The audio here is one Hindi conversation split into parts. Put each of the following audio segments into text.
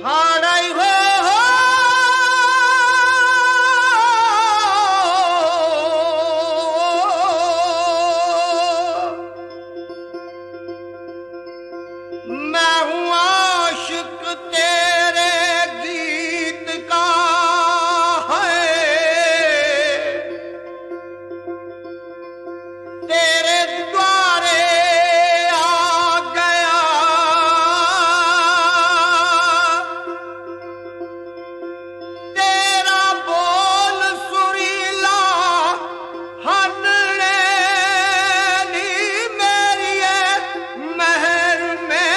हाड़ाई हो मैं हूँ आशिक तेरे गीत का है, तेरे द्वारे आ गया तेरा बोल सुरीला हंसने नी मेरी महर में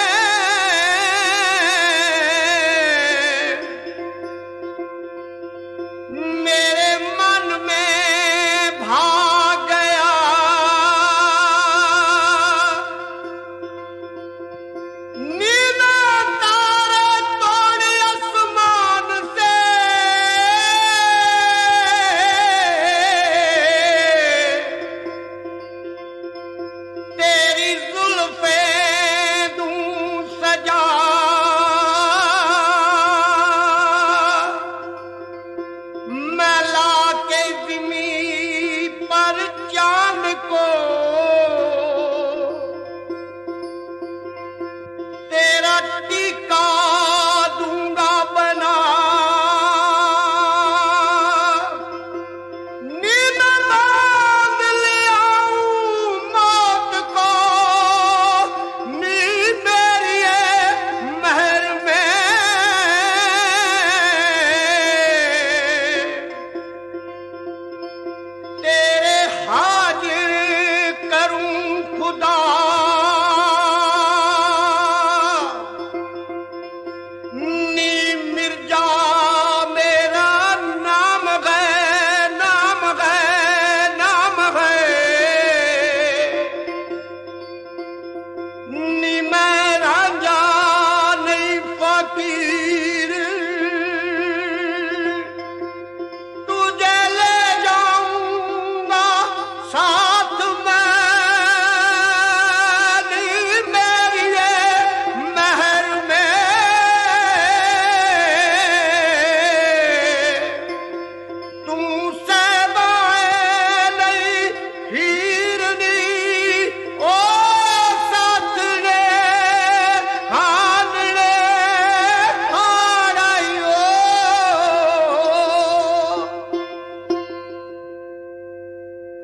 मेरे मन में भाग गया नीला तारे तोड़े आसमान से तेरी जुल्फे दूं सजा मैं लाके ज़मीं पर चांद को तेरा टीका